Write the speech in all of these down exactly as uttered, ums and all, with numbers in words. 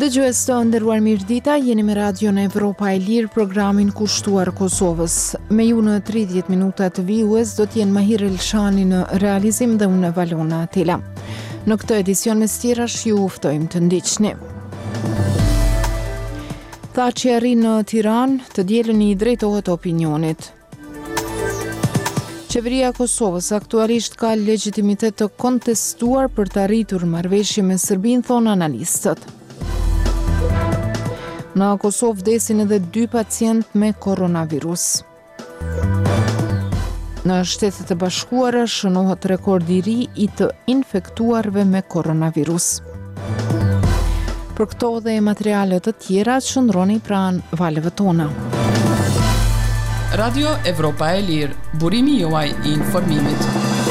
Dëgjues të nderuar mirëdita, jeni me Radion Evropa e Lirë, programin kushtuar Kosovës. Me ju në tridhjetë minuta të vijues do t'jenë Mahir Elshani në realizim dhe unë Valona Atela. Në këtë edicion me stirash ju uftojmë të ndiqni. Thaçi arrin në Tiranë, të dielën i drejtohet opinionit. Qeveria e Kosovës aktualisht ka legjitimitet të kontestuar për të arritur marrëveshje me Serbinë, thonë analistët. Në Kosovë vdesin edhe dy pacient me koronavirus. Në Shtetet e Bashkuara shënohet rekordi i ri i të infektuarve me koronavirus. Për këto dhe materiale të tjera qëndroni pranë valeve tona. Radio Evropa e Lirë, burimi juaj i informimit.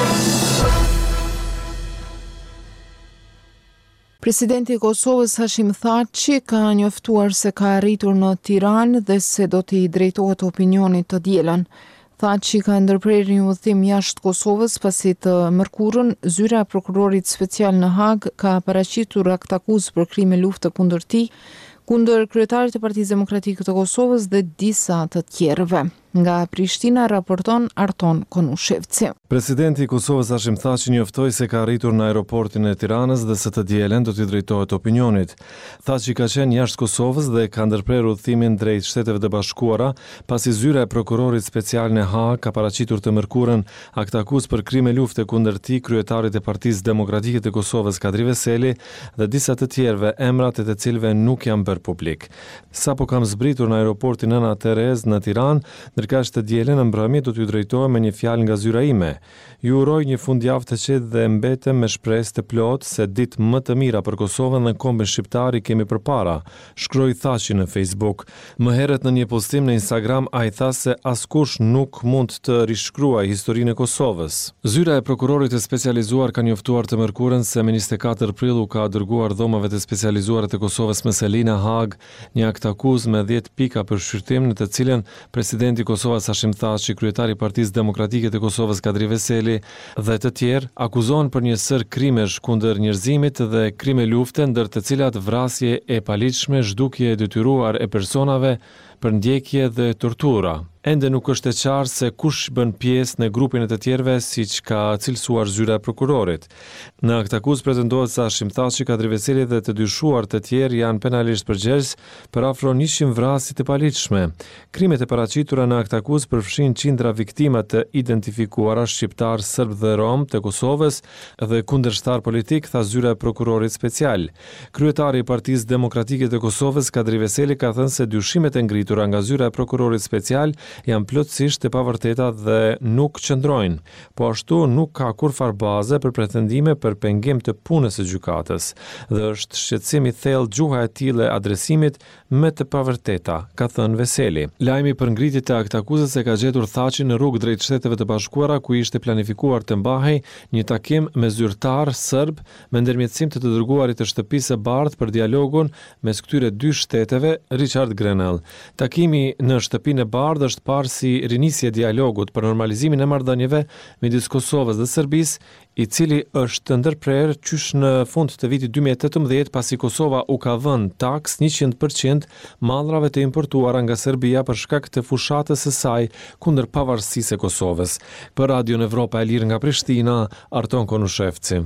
Presidenti i Kosovës Hashim Thaçi ka njoftuar se ka arritur në Tiranë dhe se do t'i drejtohet opinionit të dielën. Thaçi ka ndërprer një udhëtim jashtë Kosovës pasi të mërkurën zyra e prokurorit special në Hag ka paraqitur akt akuzë për krime lufte kundër tij, kundër kryetarit të Partisë Demokratike të Kosovës dhe disa të tjerëve. Nga Prishtina raporton Arton Konushevci. Presidenti i Kosovës Hashim Thaçi njoftoi se ka arritur në aeroportin e Tiranës dhe se të dielën do t'i drejtohet opinionit. Thaçi ka qenë jashtë Kosovës dhe ka ndërprer udhëtimin drejt Shteteve të Bashkuara, pasi zyra e prokurorit special në Haag ka paraqitur të mërkurën akt akuzë për krime lufte kundër tij, kryetarit e Partisë Demokratike të Kosovës Kadri Veseli dhe disa të tjerëve, emrat e të cilëve nuk janë bërë publik. Sapo kam zbritur në aeroportin Ana Terez në Tiranë, ndërka të dielën në mbrëmje do t'ju drejtohem me një fjalë nga zyra ime. Ju uroj një fundjavë të qetë dhe mbetem me shpresë të plotë se ditë më të mira për Kosovën dhe kombin shqiptar i kemi përpara, shkroi Thaçi në Facebook. Më herët në një postim në Instagram ai tha se askush nuk mund të rishkruajë historinë e Kosovës. Zyra e prokurorit të specializuar ka njoftuar të mërkurën se me njëzet e katër prill u ka dërguar dhomave të specializuara të Kosovës me Selina Haag një akt akuzë me dhjetë pika për shqyrtim në të cilën presidenti i Kosovës Hashim Thaçi, kryetari i Partisë Demokratike të Kosovës Kadri Veseli dhe të tjerë akuzohen për një sër krimesh kundër njerëzimit dhe krime lufte, ndër të cilat vrasje e paligjshme, zhdukje e detyruar e personave, përndjekje dhe tortura. Ende nuk është e qartë se kush bën pjesë në grupin e të tjerëve, siç ka cilësuar zyra e prokurorit. Në akt akuzë pretendohet se Hashim Thaçi, Kadri Veseli dhe të dyshuar të tjerë janë penalisht përgjegjës për afro njëqind vrasje të paligjshme. Krimet e paraqitura në akt akuzë përfshin qindra viktima të identifikuara shqiptar, serb dhe rom të Kosovës dhe kundërshtar politik, tha zyra e prokurorit special. Kryetari i Partisë Demokratike të Kosovës Kadri Veseli ka thënë se dyshimet e ngritura nga zyra e prokurorit special janë plotësisht e pavërteta dhe nuk qëndrojnë. Po ashtu nuk ka kurfar baze për pretendime për pengim të punës së gjykatës dhe është shqetësim i thellë gjuha e tillë e adresimit me të pavërteta, ka thënë Veseli. Lajmi për ngritjet e akt akuzës e ka gjetur Thaçi në rrugë drejt Shteteve të Bashkuara, ku ishte planifikuar të mbahej një takim me zyrtar serb me ndërmjetësim të të dërguarit të shtëpisë së bardhë për dialogun mes këtyre dy shteteve, Richard Grenell. Takimi në shtëpinë e bardhë është parë si rinisje dialogut për normalizimin e marrëdhënieve midis Kosovës dhe Serbisë, i cili është ndërprer qysh në fund të vitit dy mijë e tetëmbëdhjetë, pasi Kosova u ka vënë taks njëqind përqind mallrave të importuara nga Serbia për shkak të fushatës së saj kundër pavarësisë së Kosovës. Për Radion Evropa e Lirë nga Prishtina, Arton Konushevci.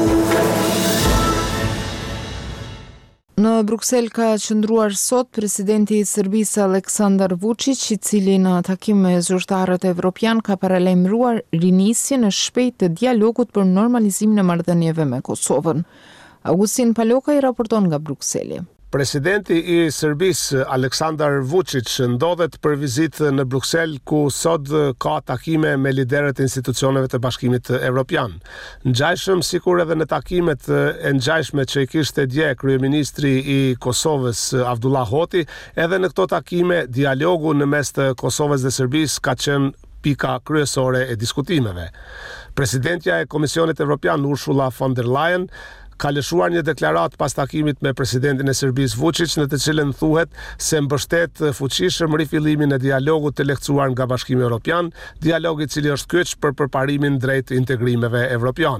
Në Bruksel ka qëndruar sot presidenti i Serbisë Aleksandar Vučić, i cili në takim me zyrtarët evropian ka paralajmëruar rinisjen e shpejtë të dialogut për normalizimin e marrëdhënieve me Kosovën. Augustin Paloka i raporton nga Brukseli. Presidenti i Serbisë Aleksandar Vučić ndodhet për vizitë në Bruksel, ku sot ka takime me liderët e institucioneve të Bashkimit Evropian. Ngjajshëm sikur edhe në takimet e ngjajshme që i kishte dje kryeministri i Kosovës Avdullah Hoti, edhe në këto takime dialogu në mes të Kosovës dhe Serbisë ka qenë pika kryesore e diskutimeve. Presidentja e Komisionit Evropian Ursula von der Leyen ka lëshuar një deklaratë pas takimit me presidentin e Serbisë Vučić, në të cilën thuhet se mbështet fuqishëm rifillimin e dialogut të lehtësuar nga Bashkimi Evropian, dialog i cili është kyç për përparimin drejt integrimeve evropiane.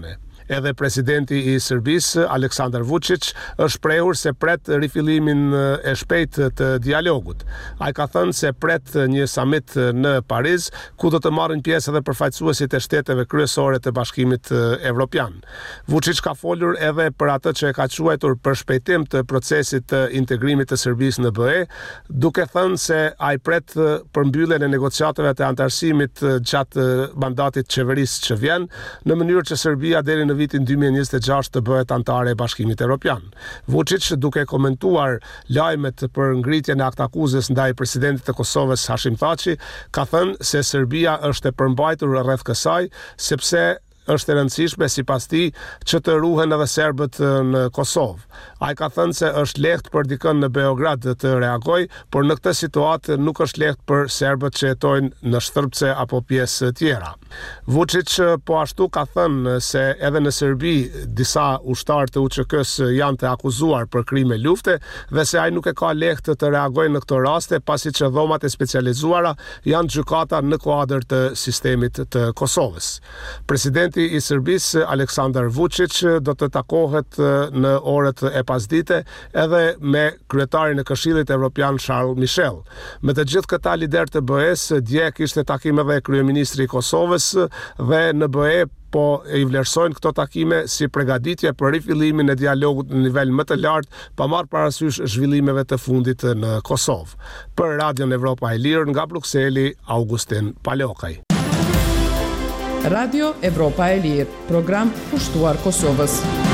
Edhe presidenti i Serbisë, Aleksandar Vučić, është shprehur se pret rifillimin e shpejtë të dialogut. Ai ka thënë se pret një summit në Paris, ku do të marrin pjesë edhe përfaqësuesit e shteteve kryesore të Bashkimit Evropian. Vučić ka folur edhe për atë që e ka quajtur përshpejtim të procesit të integrimit të Serbisë në B E, duke thënë se ai pret përmbylljen e negociatave të antarësimit gjatë mandatit qeverisë që vjen, në mënyrë që Serbia deri në vitin dy mijë e njëzet e gjashtë të bëhet anëtare e Bashkimit Evropian. Vučić, duke komentuar lajmet për ngritjen e aktakuzës ndaj presidentit të Kosovës Hashim Thaçi, ka thënë se Serbia është e përmbajtur rreth kësaj, sepse është e rëndësishme sipas tij që të ruhen edhe serbët në Kosovë. Ai ka thënë se është lehtë për dikën në Beograd të reagojë, por në këtë situatë nuk është lehtë për serbët që jetojnë në Shtrpce apo pjesë tjera. Vučić po ashtu ka thënë se edhe në Serbi disa ushtarë të U Q K-s janë të akuzuar për krime lufte dhe se ai nuk e ka lehtë të reagojë në këto raste, pasi që dhomat e specializuara janë gjykata në kuadër të sistemit të Kosovës. Presidenti i Serbisë, Aleksandar Vučić, do të takohet në orët e pasdite edhe me kryetarin e Këshillit Evropian Charles Michel. Me të gjithë këta lider të B E-s, dje kishte takim edhe kryeministri i Kosovës dhe në B E po i vlerësojnë këto takime si përgatitje për rifillimin e dialogut në nivel më të lartë, pa marrë parasysh zhvillimeve të fundit në Kosovë. Për Radion Evropa e Lirë nga Brukseli, Augustin Palokaj. Radio Evropa e Lirë, program pushtuar Kosovës.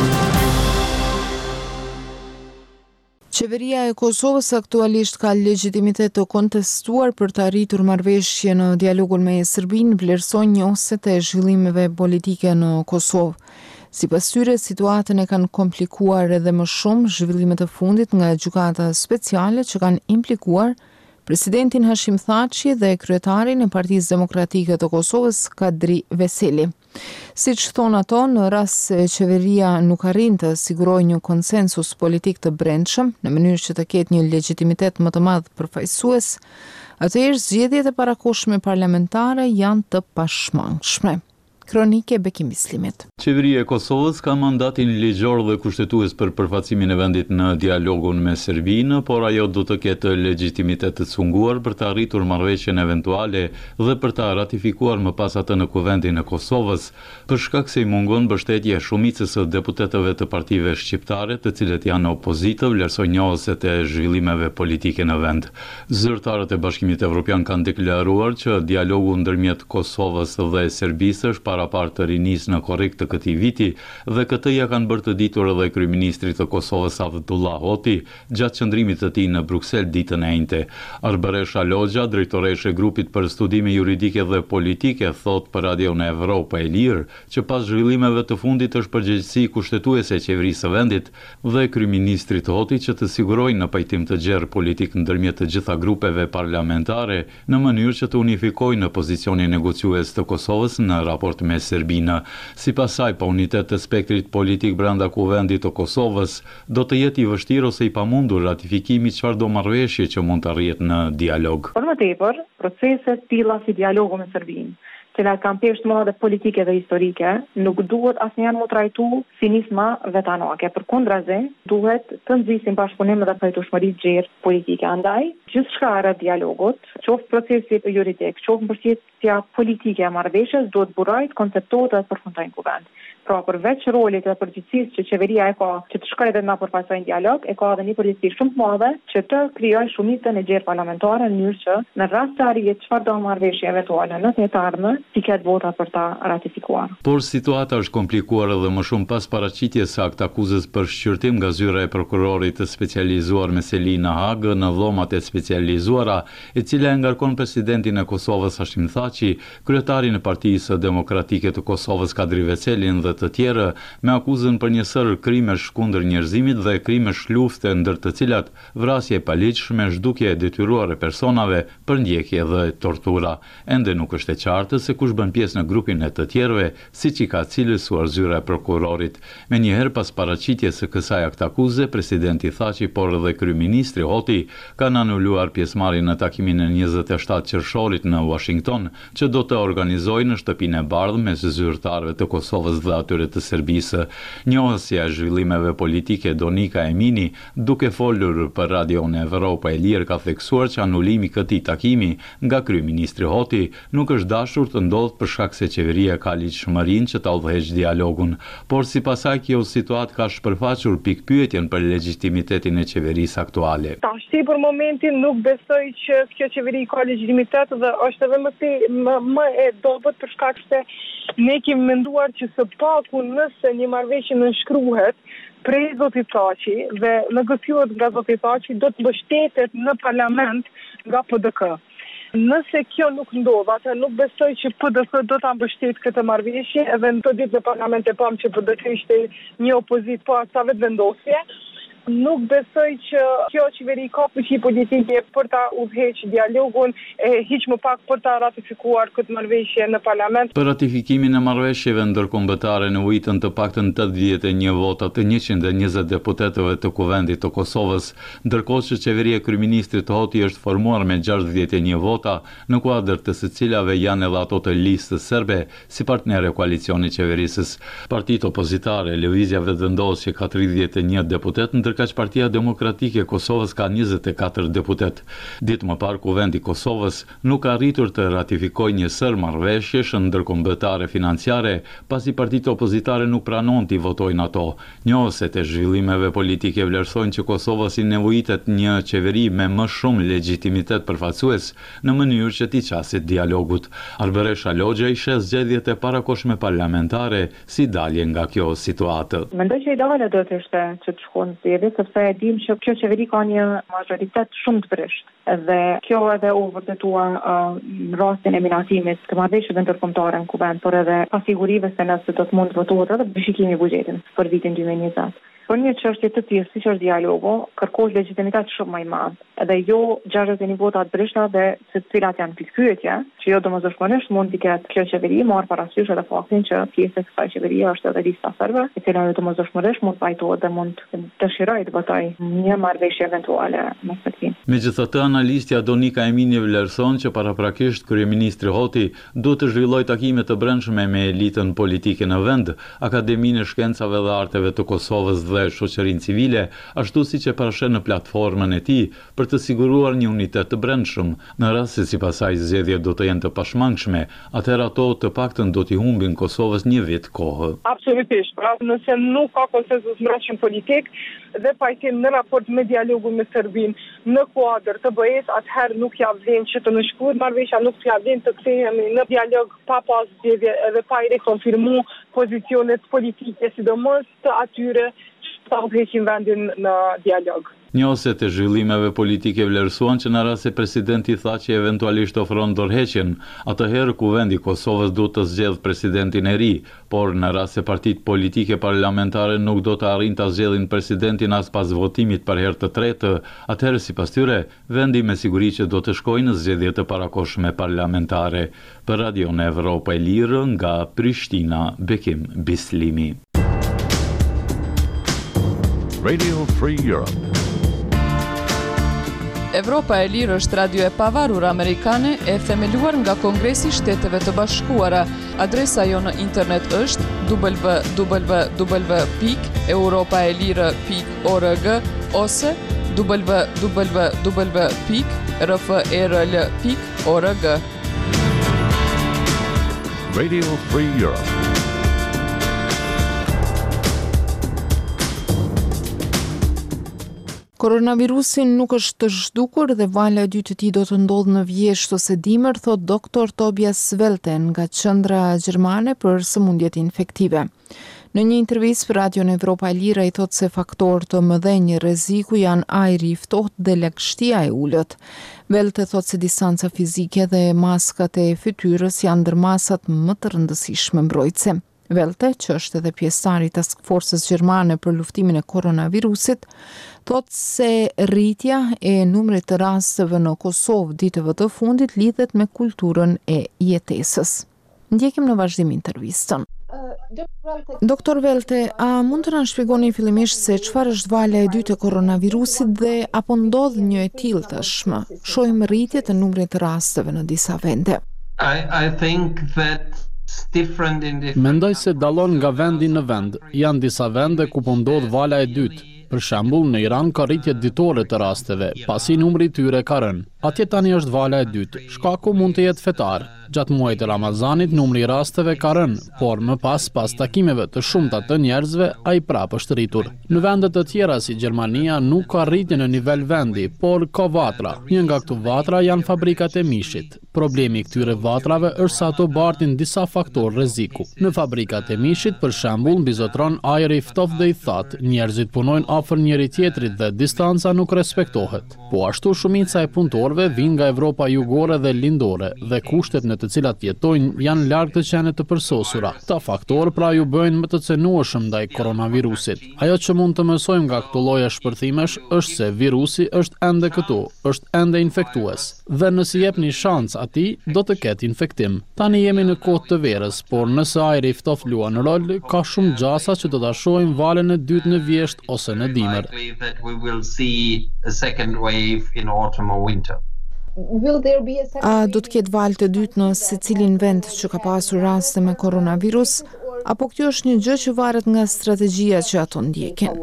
Qeveria e Kosovës aktualisht ka legjitimitet të kontestuar për të arritur marrëveshje në dialogun me Serbinë, vlerëson njohësit e zhvillimeve politike në Kosovë. Sipas tyre, situatën e kanë komplikuar edhe më shumë zhvillimet e fundit nga gjykata speciale që kanë implikuar presidentin Hashim Thaçi dhe kryetarin e Partisë Demokratike të Kosovës, Kadri Veseli. Siç thonë ato, në rast se qeveria nuk arrin të sigurojë një konsensus politik të brendshëm, në mënyrë që të ketë një legjitimitet më të madh përfaqësues, atëherë zgjedhjet e parakohshme parlamentare janë të pashmangshme. Kronike Bekim Bislimit. Qeveria e Kosovës ka mandatin ligjor dhe kushtetues për përfaqësimin e vendit në dialogun me Serbinë, por ajo do të ketë legjitimitet të cunguar për të arritur marrëveshjen eventuale dhe për të ratifikuar më pas atë në Kuvendin e Kosovës, për shkak se i mungon mbështetje shumicës së deputetëve të partive shqiptare, të cilët janë opozitë, vlerësojnë njohësit e zhvillimeve politike në vend. Zyrtarët e Bashkimit Evropian kanë deklaruar që dialogu ndërmjet Kosovës dhe Serbisë është parapar të rinis në korrik të këtij viti dhe këtë ja kanë bërë të ditur edhe kryeministrit të Kosovës Abdullah Hoti gjatë qëndrimit të tij në Bruksel ditën e njëjtë. Arbaresha Logja, drejtoreshe e grupit për studime juridike dhe politike, thot për Radion Evropa e Lirë që pas zhvillimeve të fundit është përgjegjësi kushtetuese e qeverisë së vendit dhe kryeministrit Hoti që të sigurojnë në pajtim të gjerë politik ndërmjet të gjitha grupeve parlamentare në mënyrë që të unifikojnë pozicionin negociues të Kosovës në raport me Serbinë. Sipas saj, pa unitet të spektrit politik brenda Kuvendit të Kosovës, do të jetë i vështirë ose i pamundur ratifikimi çfarëdo marrëveshje që mund të arrihet në dialog. Për më tepër, proceset tilla si dialogu me Serbinë, që na kanë peshë të mëdha politike dhe historike, nuk duhet asnjëherë më trajtu si nisma vetanake. Përkundrazi, duhet të nxisim bashkëpunim dhe pajtueshmëri të gjerë politike. Andaj, gjithçka rreth dialogut, qoftë procesi juridik, qoftë mbështetja politike e marrëveshjes, duhet burojt, konceptohet dhe përfundojnë kuvend. Pra, përveç rolit dhe përgjegjësisë që qeveria e ka që të shkojë dhe na përfaqësojnë dialog, e ka edhe një përgjegjësi shumë të madhe që të krijojë shumicën e gjerë parlamentare në mënyrë që në rast se arrihet çfarëdo marrëveshje eventuale në të ardhmen, ti ketë vota për ta ratifikuar. Por situata është komplikuar edhe më shumë pas paraqitjes së aktakuzës për shqyrtim nga zyra e prokurorit të specializuar me seli në Hagë në dhomat e specializuara, e cila e ngarkon presidentin e Kosovës Hashim Thaçi, kryetarin e Partisë Demokratike të Kosovës Kadri Veselin dhe të tjerë me akuzën për një sër krimesh kundër njerëzimit dhe krimesh lufte, ndër të cilat vrasje e paligjshme, zhdukje e detyruar e personave, përndjekje dhe tortura. Ende nuk është e qartë se kush bën pjesë në grupin e të tjerëve, siç i ka cilësuar zyra e prokurorit. Menjëherë pas paraqitjes së kësaj aktakuze, presidenti Thaçi por edhe kryeministri Hoti kanë anuluar pjesëmarrjen në takimin e njëzet e shtatë qershorit në Washington, që do të organizojë në shtëpinë e bardhë mes zyrtarëve të Kosovës dhe atyre të Serbisë. Njohësja e zhvillimeve politike Donika Emini, duke folur për Radion Evropa e Lirë, ka theksuar që anulimi këtij takimi nga kryeministri Hoti nuk është dashur të ndodhë për shkak se qeveria ka ligjshmërinë që ta udhëheqë dialogun, por sipas saj kjo situatë ka shpërfaqur pikpyetjen për legitimitetin e qeverisë aktuale. Tashi për momentin nuk besoj që kjo qeveri ka legitimitet dhe është edhe më, më, më e dobët për shkak se ne kemi menduar që së paku nëse një marrëveshje nënshkruhet prej zotit Thaçi dhe negociohet nga zoti Thaçi do të mbështetet në parlament nga P D K. Nëse kjo nuk ndodh, atë nuk besoj që P D K do ta mbështetë këtë marrëveshje, edhe në të ditë në parlament e pam që P D K ishte një opozit pa sa vetë vendosje. Nuk besoj që kjo qeveri ka fuqi politike për ta udhëheqë dialogun e hiq më pak për ta ratifikuar këtë marrëveshje në parlament. Për ratifikimin e marrëveshjeve ndërkombëtare nevojitën të paktën tetëdhjetë e një vota të njëqind e njëzet deputetëve të Kuvendit të Kosovës, ndërkohë që qeveria e kryeministrit Hoti është formuar me gjashtëdhjetë e një vota, në kuadër të së cilave janë edhe ato të listës serbe si partnerë e koalicionit qeverisës. Partitë opozitare, Lëvizja Vetëvendosje ka tridhjetë e një deputet, ndër ka që Partia Demokratike e Kosovës ka njëzet e katër deputet. Ditë më parë, Kuvendi i Kosovës nuk ka arritur të ratifikojë një sër marrëveshjesh ndërkombëtare financiare, pasi partitë opozitare nuk pranon t'i votojnë ato. Njohësit e zhvillimeve politike vlerësojnë që Kosova si nevojitet një qeveri me më shumë legjitimitet përfaqësues në mënyrë që t'i qasit dialogut. Alberesha Logja i sheh zgjedhjet e parakohshme parlamentare si dalje nga kjo situatë. Mendoj që ideale do të ishte që të shkojnë zgjedhje, sepse e dim që kjo qeveri ka një majoritet shumë të vrisht. Dhe kjo edhe u vërtetua uh, në rastin e minatimit të marrëveshjeve ndërkombëtare në Kuvend, por edhe pasigurive se nëse do të mund të votohet edhe bëshikimi i buxhetit për vitin dy mijë e njëzet. Për një çështje të tillë siç është dialogu, kërkohet legjitimitet shumë më i madh, edhe jo gjashtëdhjetë e një vota të brishta dhe të cilat janë pikpyetje, që jo domosdoshmërisht mund të ketë kjo qeveri marr parasysh edhe faktin që pjesë e kësaj qeverie është edhe lista serbe, e cila domosdoshmërisht mund pajtohet dhe mund të dëshirojë të votojë një marrëveshje eventuale me Serbinë. Megjithatë, analistja Donika Emini vlerëson që paraprakisht kryeministri Hoti duhet të zhvillojë takime të brendshme me elitën politike në vend, Akademinë e Shkencave dhe Arteve të Kosovës dhe shoqërinë civile, ashtu siç e parashën në platformën e tij për të siguruar një unitet të brendshëm. Në rast se sipas saj zgjedhjet do të jenë të pashmangshme, atëherë ato të paktën do t'i humbin Kosovës një vit kohë. Absolutisht. Pra, nëse nuk ka konsensus brendshëm politik dhe pajtim në raport me dialogun me Serbinë në kuadër të B E-s, atëherë nuk ja vlen që të nënshkruhet marrëveshja, nuk ja vlen të kthehemi në dialog pa pas zgjedhje edhe pa i rekonfirmu pozicionet politike, sidomos të atyre ta udhëheqin vendin në dialog. Njohësit e zhvillimeve politike vlerësuan që në rast se presidenti Thaçi eventualisht ofron dorëheqjen, atëherë Kuvendi i Kosovës duhet të zgjedhë presidentin e ri, por në rast se partitë politike parlamentare nuk do të arrijnë ta zgjedhin presidentin as pas votimit për herë të tretë, atëherë sipas tyre, vendi me siguri që do të shkojë në zgjedhje të parakohshme parlamentare. Për Radion Evropa e Lirë nga Prishtina, Bekim Bislimi. Radio Free Europe. Evropa e Lirë është radio e pavarur amerikane e themeluar nga Kongresi i Shteteve të Bashkuara. Adresa jo në internet është w w w pikë europaelire pikë org ose w w w pikë r f e r l pikë org. Radio Free Europe. Koronavirusin nuk është të zhdukur dhe valja e dytë e tij do të ndodhë në vjesht ose dimër, thot doktor Tobias Svelte nga Qendra Gjermane për sëmundjet infektive. Në një intervistë për Radion Evropa e Lirë ai thot se faktorë të mëdhenj rreziku janë ajri i ftohtë dhe lagështia e ulët. Velte thot se distanca fizike dhe maskat e fytyrës janë ndër masat më të rëndësishme mbrojtëse. Velte, që është edhe pjesëtari i Task Force-s gjermane për luftimin e koronavirusit, thot se rritja e numrit të rasteve në Kosovë ditëve të fundit lidhet me kulturën e jetesës. Ndjekim në vazhdim intervistën. Doktor Velte, a mund të na shpjegoni fillimisht se çfarë është valja e dytë e koronavirusit dhe apo ndodh një e tillë tashmë? Shohim rritje të numrit të rasteve në disa vende. I, I think that Mendoj se dallon nga vendi në vend. Janë disa vende ku po ndodh vala e dytë. Për shembull, në Iran ka rritje ditore të rasteve, pasi numri i tyre ka rënë. Atje tani është vala e dytë. Shkaku mund të jetë fetar. Gjatë muajit të Ramazanit numri i rasteve ka rënë, por më pas pas takimeve të shumta të njerëzve, ai prapë është rritur. Në vende të tjera si Gjermania nuk ka rritje në nivel vendi, por ka vatra. Një nga këto vatra janë fabrikat e mishit. Problemi i këtyre vatrave është se ato bartin disa faktorë rreziku. Në fabrikat e mishit, për shembull, mbizotron ajri i ftoftë dhe i thatë, njerëzit punojnë afër njëri tjetrit dhe distanca nuk respektohet. Po ashtu shumica e punëtorëve vijnë nga Evropa jugore dhe lindore dhe kushtet në të cilat jetojnë janë larg të qenë të përsosura. Këta faktorë pra ju bëjnë më të cenueshëm ndaj koronavirusit. Ajo që mund të mësojmë nga këto lloje shpërthimesh është se virusi është ende këtu, është ende infektues. Dhe nëse jepni shans atij, do të ketë infektim. Tani jemi në kohë të verës, por nëse ajri i ftoftë luan rol, ka shumë gjasa që do ta shohim valën e dytë në vjesht ose në dimër. A do të ketë valë të dytë në secilin vend që ka pasur raste me koronavirus, apo kjo është një gjë që varet nga strategjia që ato ndjekin?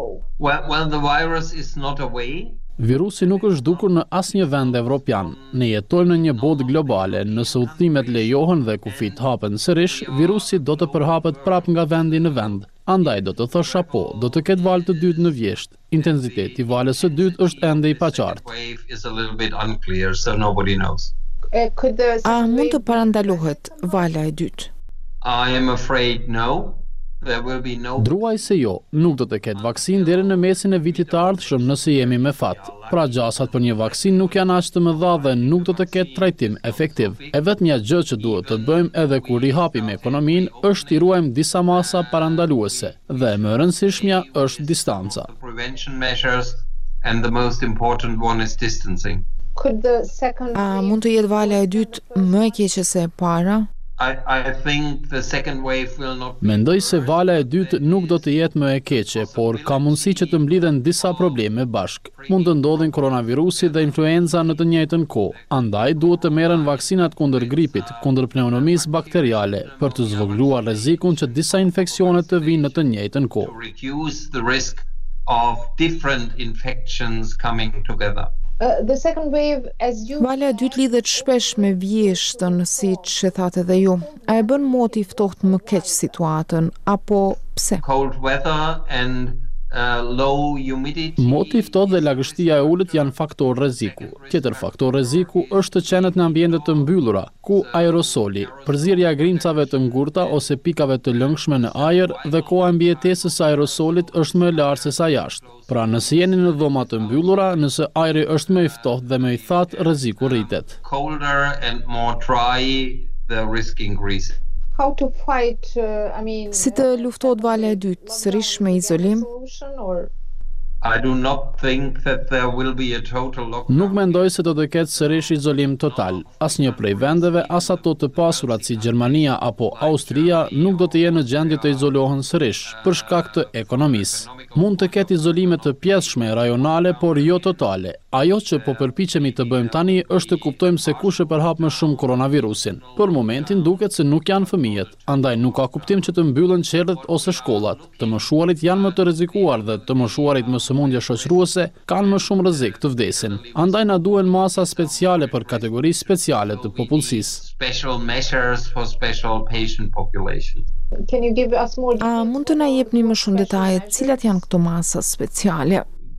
Virusi nuk është dukur në asnjë vend evropian. Ne jetojmë në një botë globale. Nëse udhëtimet lejohen dhe kufit hapen sërish, virusi do të përhapet prapë nga vendi në vend. Andaj do të thosha po, do të ketë valë të dytë në vjesht. Intensiteti i valës së dytë është ende i paqartë. A mund të parandalohet vala e dytë? Druaj se jo, nuk do të ketë vaksin deri në mesin e vitit të ardhshëm nëse jemi me fat. Pra gjasat për një vaksin nuk janë aq të mëdha dhe nuk do të ketë trajtim efektiv. E vetmja gjë që duhet të bëjmë edhe kur rihapim ekonominë është t'i ruajmë disa masa parandaluese dhe më e rëndësishmja është distanca. A mund të jetë vala e dytë më e keqe se e para? Mendoj se vala e dytë nuk do të jetë më e keqe, por ka mundësi që të mblidhen disa probleme bashk. Mund të ndodhin koronavirusi dhe influenza në të njëjtën kohë. Andaj duhet të merren vaksinat kundër gripit, kundër pneumonisë bakteriale, për të zvogëluar rrezikun që disa infeksione të vinë në të njëjtën kohë. Vala e dytë lidhet shpesh me vjeshtën, siç e thatë edhe ju. A e bën moti i ftohtë më keq situatën, apo pse? Moti i ftohtë dhe lagështia e ulët janë faktor rreziku. Tjetër faktor rreziku është të qenet në ambiente të mbyllura, ku aerosoli, përzierja e grimcave të ngurta ose pikave të lëngshme në ajër dhe koha e mbijetesës së aerosolit është më e lartë se sa jashtë. Pra nëse jeni në dhoma të mbyllura, nëse ajri është më i ftohtë dhe më i thatë, rreziku rritet. How to fight, uh, I mean, si të luftohet vala e dytë, sërish me izolim? Nuk mendoj se do të ketë sërish izolim total. Asnjë prej vendeve, as ato të pasurat si Gjermania apo Austria, nuk do të jenë në gjendje të izolohen sërish, për shkak të ekonomisë. Mund të ketë izolime të pjesshme rajonale, por jo totale. Ajo që po përpiqemi të bëjmë tani është të kuptojmë se kush e përhap më shumë koronavirusin. Për momentin duket se nuk janë fëmijët, andaj nuk ka kuptim që të mbyllen qerrët ose shkollat. Të moshuarit janë më të rrezikuar dhe të moshuarit me sëmundje shoqëruese kanë më shumë rrezik të vdesin. Andaj na duhen masa speciale për kategori speciale të popullsisë. A mund të na jepni më shumë detaje, cilat janë këto masa speciale?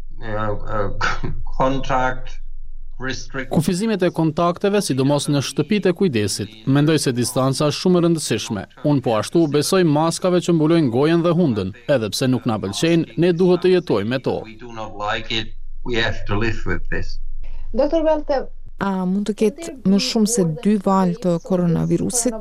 Kufizimet e kontakteve, sidomos në shtëpitë e kujdesit. Mendoj se distanca është shumë e rëndësishme. Unë po ashtu besoj maskave që mbulojnë gojen dhe hundën, edhe pse nuk na pëlqejnë, ne duhet të jetojmë me to. Doktor Welte, a mund të ketë më shumë se dy valë të koronavirusit?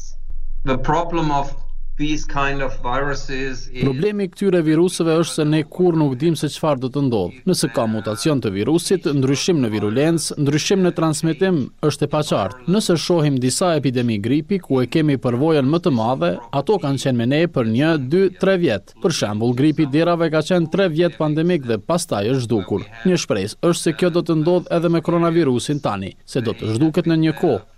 Problemi i këtyre viruseve është se ne kur nuk dim se çfarë do të ndodhë. Nëse ka mutacion të virusit, ndryshim në virulencë, ndryshim në transmetim është e paqartë. Nëse shohim disa epidemi gripi ku e kemi përvojën më të madhe, ato kanë qenë me ne për një, dy, tre vjet. Për shembull, gripi derave ka qenë tre vjet pandemik dhe pastaj është zhdukur. Një shpresë është se kjo do të ndodhë edhe me koronavirusin tani, se do të zhduket në një kohë,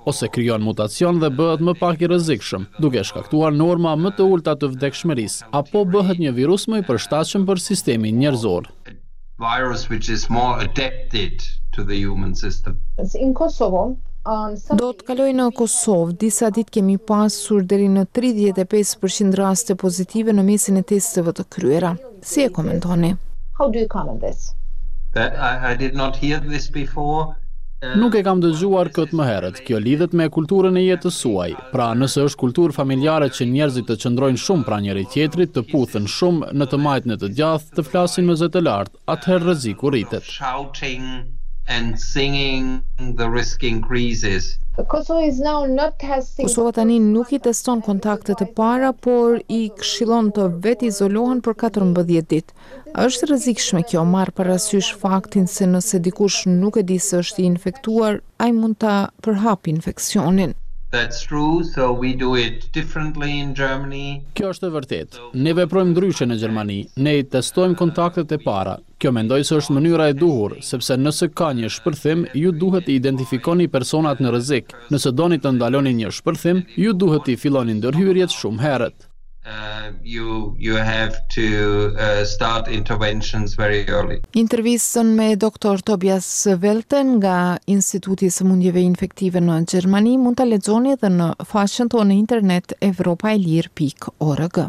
ose krijon mutacion dhe bëhet më pak i rrezikshëm, duke shkaktuar norma më të ulta të vdekshmërisë, apo bëhet një virus më i përshtatshëm për sistemin njerëzor. Virus which is more adapted to the human system. In Kosovo, do të kaloj në Kosovë, disa ditë kemi pasur deri në tridhjetë e pesë përqind raste pozitive në mesin e testeve të kryera. Si e komentoni? How do you comment this? That I, I did not hear this before. Nuk e kam dëgjuar këtë më herët. Kjo lidhet me kulturën e jetës suaj. Pra, nëse është kulturë familjare që njerëzit të qëndrojnë shumë pra njëri tjetrit, të puthen shumë në të majtën e të gjathë, të flasin me zë të lartë, atëherë rreziku rritet. Shouting and singing, the risk increases. Kosovo is now not testing. Kosova tani nuk i teston kontaktet e para, por i këshillon të vetë izolohen për katërmbëdhjetë ditë. Është rrezikshme kjo, marr parasysh faktin se nëse dikush nuk e di se është i infektuar, ai mund ta përhapë infeksionin. That's true, so we do it differently in Germany. Kjo është e vërtetë. Ne veprojmë ndryshe në Gjermani. Ne i testojmë kontaktet e para. Kjo mendoj se është mënyra e duhur, sepse nëse ka një shpërthim, ju duhet të identifikoni personat në rrezik. Nëse doni të ndaloni një shpërthim, ju duhet të filloni ndërhyrjet shumë herët. Uh, you you have to uh, start interventions very early. Intervistën me doktor Tobias Welten nga Instituti i Sëmundjeve Infektive në Gjermani mund ta lexoni edhe në faqen tonë në internet europa e lir pikë org.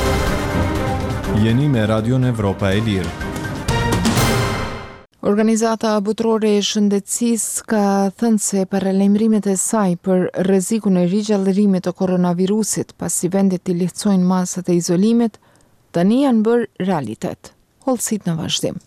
Jeni me Radion Evropa e Lirë. Organizata Botërore e Shëndetësisë ka thënë se paralajmërimet e saj për rrezikun e rigjallërimit të koronavirusit pasi vendet i lehtësojnë masat e izolimit, tani janë bërë realitet. Hollësit në vazhdim.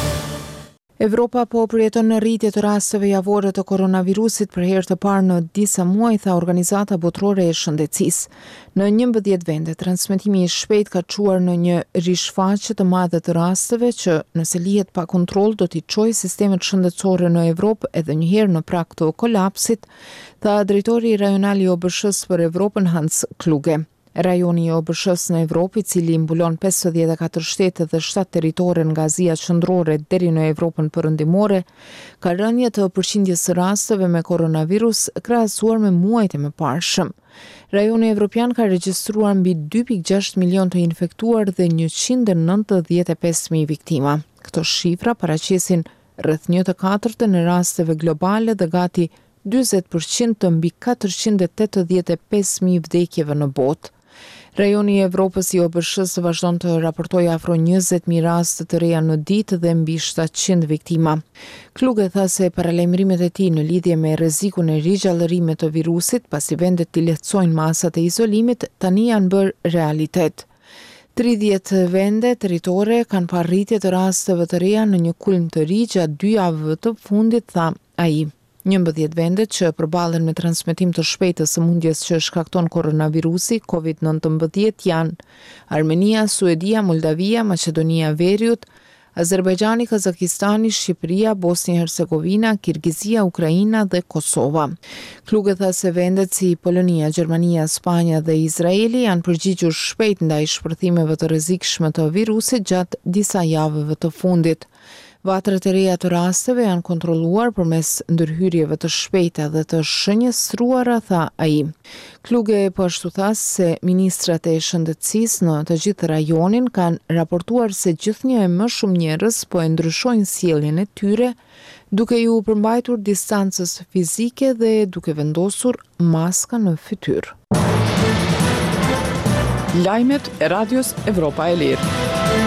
Evropa po përjeton në rritje të rasteve javore të koronavirusit për herë të parë në disa muaj, tha Organizata Botërore e Shëndetësisë. Në njëmbëdhjetë vende, transmetimi i shpejt ka çuar në një rishfaqje të madhe të rasteve që nëse lihet pa kontroll do t'i çojë sistemet shëndetësore në Evropë edhe një herë në prag të kolapsit, tha drejtori rajonal i O B S-s për Evropën Hans Kluge. Rajoni i O B S-s në Evropë, i cili mbulon pesëdhjetë e katër shtete dhe shtatë territore nga Azia Qendrore deri në Evropën Perëndimore, ka rënje të përqindjes së rasteve me koronavirus krahasuar me muajt e mëparshëm. Rajoni evropian ka regjistruar mbi dy pikë gjashtë milion të infektuar dhe njëqind e nëntëdhjetë e pesë mijë viktima. Këto shifra paraqesin rreth një të katërtën e rasteve globale dhe gati dyzet përqind të mbi katërqind e tetëdhjetë e pesë mijë vdekjeve në botë. Rajoni i Evropës i O B S-s vazhdon të raportojë afro njëzet mijë raste të reja në ditë dhe mbi shtatëqind viktima. Kluge tha se paralajmërimet e tij në lidhje me rrezikun e rigjallërimit të virusit, pasi vendet të lehtësojnë masat e izolimit, tani janë bërë realitet. tridhjetë vende territore kanë parë rritje të rasteve të reja në një kulm të ri gjatë dy javëve të fundit, tha ai. njëmbëdhjetë vendet që përballen me transmetim të shpejtë të sëmundjes që shkakton koronavirusi kovid nëntëmbëdhjetë janë Armenia, Suedia, Moldavia, Maqedonia e Veriut, Azerbajxhani, Kazakistani, Shqipëria, Bosnia e Hercegovina, Kirgizia, Ukraina dhe Kosova. Kluge tha se vendet si Polonia, Gjermania, Spanja dhe Izraeli janë përgjigjur shpejt ndaj shpërthimeve të rrezikshme të virusit gjatë disa javëve të fundit. Vatrat e reja të rasteve janë kontrolluar përmes ndërhyrjeve të shpejta dhe të shënjestruara, tha ai. Kluge po ashtu tha se ministrat e shëndetësisë në të gjithë rajonin kanë raportuar se gjithnjë e më shumë njerëz po e ndryshojnë sjelljen e tyre, duke ju përmbajtur distancës fizike dhe duke vendosur maska në fytyrë. Lajmet e Radios Evropa e Lirë.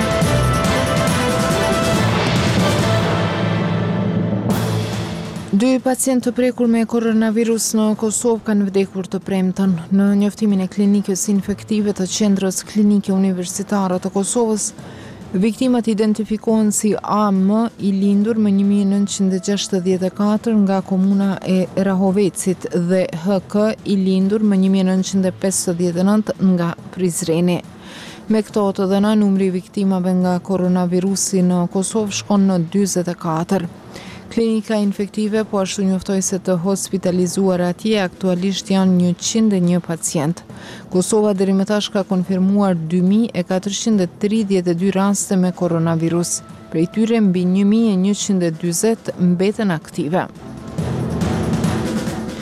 Dy pacientë të prekur me koronavirus në Kosovë kanë vdekur të premten. Në njoftimin e klinikës infektive të qendrës klinike universitare të Kosovës, viktimat identifikohen si A M, i lindur më një mijë nëntëqind e gjashtëdhjetë e katër nga komuna e Rahovecit, dhe H K, i lindur më një mijë nëntëqind e pesëdhjetë e nëntë nga Prizreni. Me këto të dhëna, numri i viktimave nga koronavirusi në Kosovë shkon në dyzet e katër. Klinika infektive po ashtu njoftoi se të hospitalizuar atje aktualisht janë njëqind e një pacient. Kosova deri më tash ka konfirmuar dy mijë e katërqind e tridhjetë e dy raste me koronavirus. Prej tyre mbi një mijë e njëqind e dyzet mbeten aktive.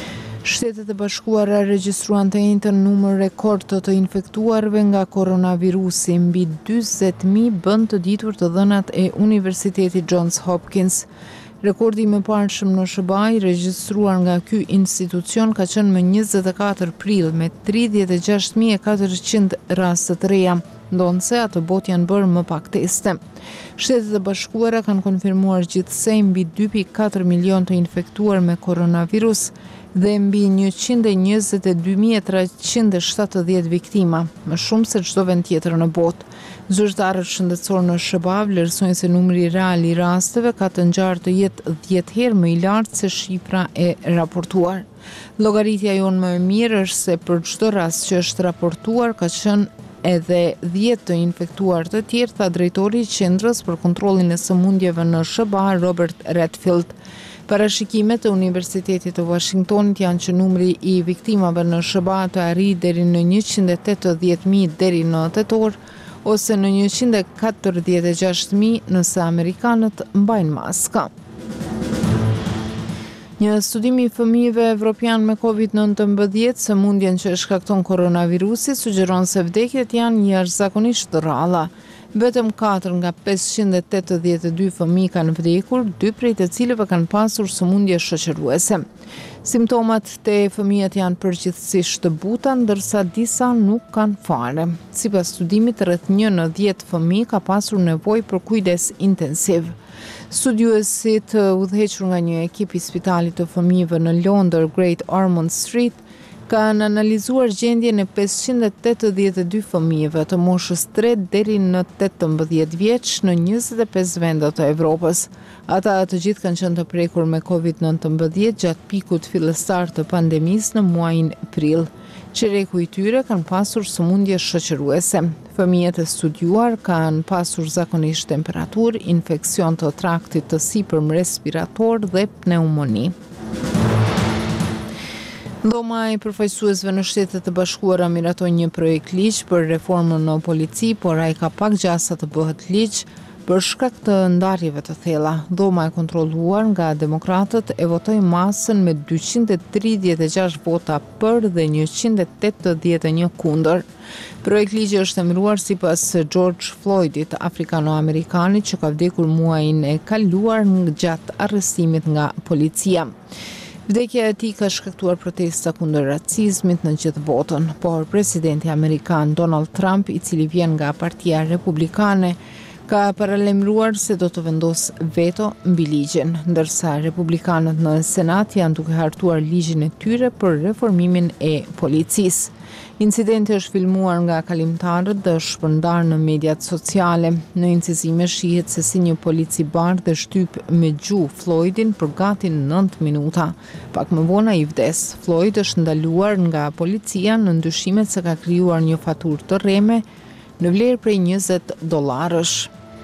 Shtetet e Bashkuara regjistruan të njëjtën numër rekord të të infektuarve nga koronavirusi, mbi dyzet mijë bën të ditur të dhënat e Universitetit Johns Hopkins. Rekordi më parshëm në S B A i regjistruar nga ky institucion ka qenë më njëzet e katër prill me tridhjetë e gjashtë mijë e katërqind raste të reja, ndonse atë botë janë bërë më pak teste. Shtetet e Bashkuara kanë konfirmuar gjithsej mbi dy pikë katër milion të infektuar me koronavirus dhe mbi njëqind e njëzet e dy mijë e treqind e shtatëdhjetë viktima, më shumë se çdo vend tjetër në botë. Zyrtarët shëndetësor në S B A vlerësojnë se numri real i rasteve ka të ngjarë të jetë dhjetë herë më i lartë se shifra e raportuar. Llogaritja jonë më e mirë është se për çdo rast që është raportuar ka qenë edhe dhjetë të infektuar të tjerë, tha drejtori i Qendrës për kontrollin e sëmundjeve në S B A, Robert Redfield. Parashikimet e Universitetit të Washingtonit janë që numri i viktimave në S B A të arrijë deri në njëqind e tetëdhjetë mijë deri në tetor, ose në njëqind e katërdhjetë e gjashtë mijë nëse amerikanët mbajnë maska. Një studim i fëmijëve evropian me covid nëntëmbëdhjetë, sëmundjen që e shkakton koronavirusi, sugjeron se vdekjet janë jashtëzakonisht të rralla. Vetëm katër nga pesëqind e tetëdhjetë e dy fëmijë kanë vdekur, dy prej të cilëve kanë pasur sëmundje shoqëruese. Simptomat te fëmijët janë përgjithsisht të buta, ndërsa disa nuk kanë fare. Sipas studimit, rreth një në dhjetë fëmijë ka pasur nevojë për kujdes intensiv. Studiuesit udhëhequr nga një ekip i spitalit të fëmijëve në Londër, Great Ormond Street, kanë analizuar gjendjen e pesëqind e tetëdhjetë e dy fëmijëve të moshës tre deri në tetëmbëdhjetë vjeç në njëzet e pesë vende të Evropës. Ata të gjithë kanë qenë të prekur me covid nëntëmbëdhjetë gjatë pikut fillestar të pandemisë në muajin prill. Qereku i tyre kanë pasur sëmundje shoqëruese. Fëmijët e studiuar kanë pasur zakonisht temperaturë, infeksion të traktit të sipërm respirator dhe pneumoni. Dhoma e përfaqësuesve në Shtetet e Bashkuara miratoi një projekt ligj për reformën në polici, por ai ka pak gjasa të bëhet ligj për shkak të ndarjeve të thella. Dhoma e kontrolluar nga demokratët e votoi masën me dyqind e tridhjetë e gjashtë vota për dhe njëqind e tetëdhjetë e një kundër. Projekt ligji është emëruar sipas George Floydit, afrikano-amerikanit që ka vdekur muajin e kaluar gjatë arrestimit nga policia. Vdekja e tij ka shkaktuar protesta kundër racizmit në gjithë botën, por presidenti amerikan Donald Trump, i cili vjen nga Partia Republikane, ka paralajmëruar se do të vendos veto mbi ligjin, ndërsa republikanët në Senat janë duke hartuar ligjin e tyre për reformimin e policisë. Incidenti është filmuar nga kalimtarët dhe është shpërndar në mediat sociale. Në incizime shihet se si një polici bardhë dhe shtyp me gjuhë Floydin për gati nëntë minuta. Pak më vonë ai vdes. Floyd është ndaluar nga policia në ndyshimet se ka krijuar një faturë të rreme në vlerë prej njëzet dollarësh.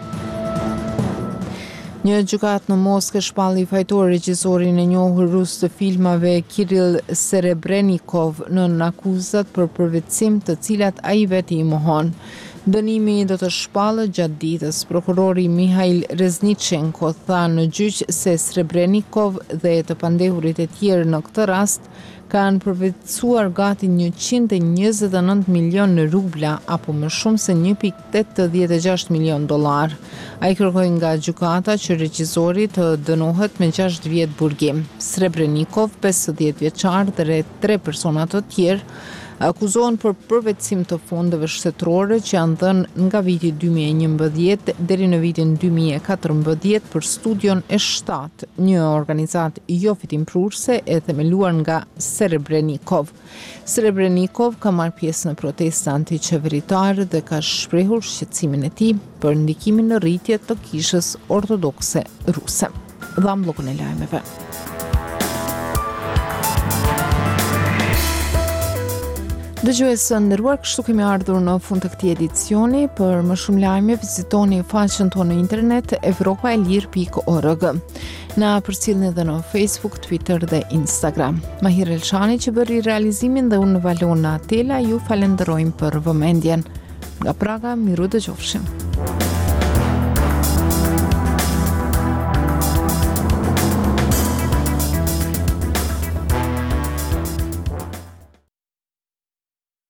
Një gjykat në Moskë shpalli fajtor regjisorin e njohur rus të filmave Kirill Serebrennikov nën akuzat për përvetësim të cilat ai vetë i mohon. Dënimi do të shpallët gjatë ditës. Prokurori Mihail Reznichenko tha në gjyq se Srebrennikov dhe të pandehurit e tjerë në këtë rast kanë përvetësuar gati njëqind e njëzet e nëntë milion në rubla apo më shumë se një pikë tetëdhjetë e gjashtë milion dollar. Ai kërkoi nga gjykata që regjizori të dënohet me gjashtë vjet burgim. Srebrennikov, pesëdhjetë vjeçar dhe rreth tre persona të tjerë akuzohen për përvetësim të fondeve shtetërore që janë dhënë nga viti dy mijë e njëmbëdhjetë deri në vitin dy mijë e katërmbëdhjetë për studion e shtat, një organizatë jo fitimprurse e themeluar nga Serebrennikov. Serebrennikov ka marrë pjesë në protesta antiqeveritare dhe ka shprehur shqetësimin e tij për ndikimin në rritje të kishës ortodokse ruse. Dham bllokun e lajmeve. Dëgjuesë nderuar, kështu kemi ardhur në fund të këtij edicioni. Për më shumë lajme vizitoni faqen tonë në internet europa e lir pikë org. Na përcjellni edhe në Facebook, Twitter dhe Instagram. Mahir Elshani që bëri realizimin dhe unë Valona Atela ju falenderojmë për vëmendjen. Nga Praga, miru dëgjofshim.